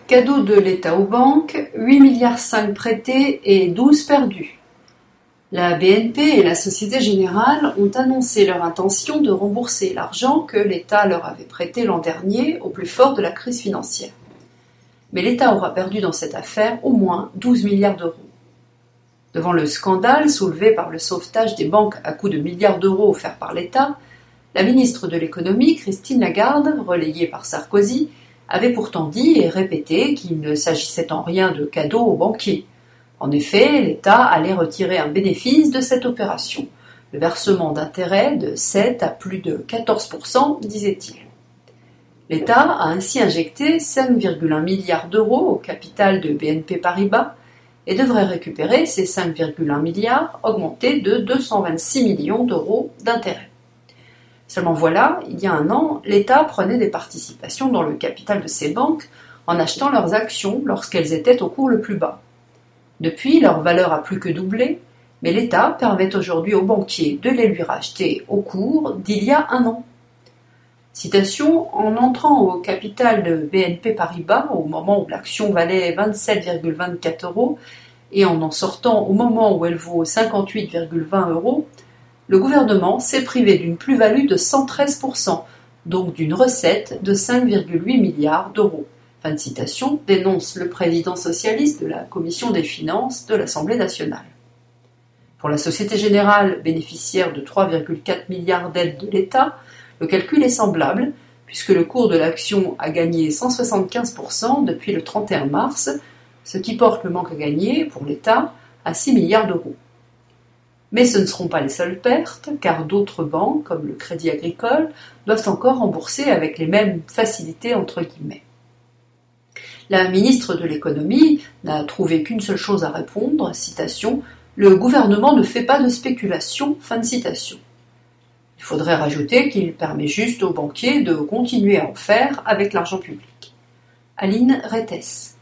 Cadeau de l'État aux banques, 8,5 milliards prêtés et 12 perdus. La BNP et la Société Générale ont annoncé leur intention de rembourser l'argent que l'État leur avait prêté l'an dernier au plus fort de la crise financière. Mais l'État aura perdu dans cette affaire au moins 12 milliards d'euros. Devant le scandale soulevé par le sauvetage des banques à coups de milliards d'euros offerts par l'État, la ministre de l'économie, Christine Lagarde, relayée par Sarkozy, avait pourtant dit et répété qu'il ne s'agissait en rien de cadeaux aux banquiers. En effet, l'État allait retirer un bénéfice de cette opération, le versement d'intérêts de 7 à plus de 14%, disait-il. L'État a ainsi injecté 5,1 milliards d'euros au capital de BNP Paribas et devrait récupérer ces 5,1 milliards augmentés de 226 millions d'euros d'intérêts. Seulement voilà, il y a un an, l'État prenait des participations dans le capital de ces banques en achetant leurs actions lorsqu'elles étaient au cours le plus bas. Depuis, leur valeur a plus que doublé, mais l'État permet aujourd'hui aux banquiers de les lui racheter au cours d'il y a un an. Citation, en entrant au capital de BNP Paribas au moment où l'action valait 27,24 euros et en sortant au moment où elle vaut 58,20 euros, le gouvernement s'est privé d'une plus-value de 113%, donc d'une recette de 5,8 milliards d'euros. Fin de citation, dénonce le président socialiste de la Commission des finances de l'Assemblée nationale. Pour la Société Générale, bénéficiaire de 3,4 milliards d'aides de l'État, le calcul est semblable, puisque le cours de l'action a gagné 175% depuis le 31 mars, ce qui porte le manque à gagner pour l'État à 6 milliards d'euros. Mais ce ne seront pas les seules pertes, car d'autres banques, comme le Crédit Agricole, doivent encore rembourser avec les mêmes facilités entre guillemets. La ministre de l'économie n'a trouvé qu'une seule chose à répondre, citation, « Le gouvernement ne fait pas de spéculation », fin de citation. Il faudrait rajouter qu'il permet juste aux banquiers de continuer à en faire avec l'argent public. Aline Rettes.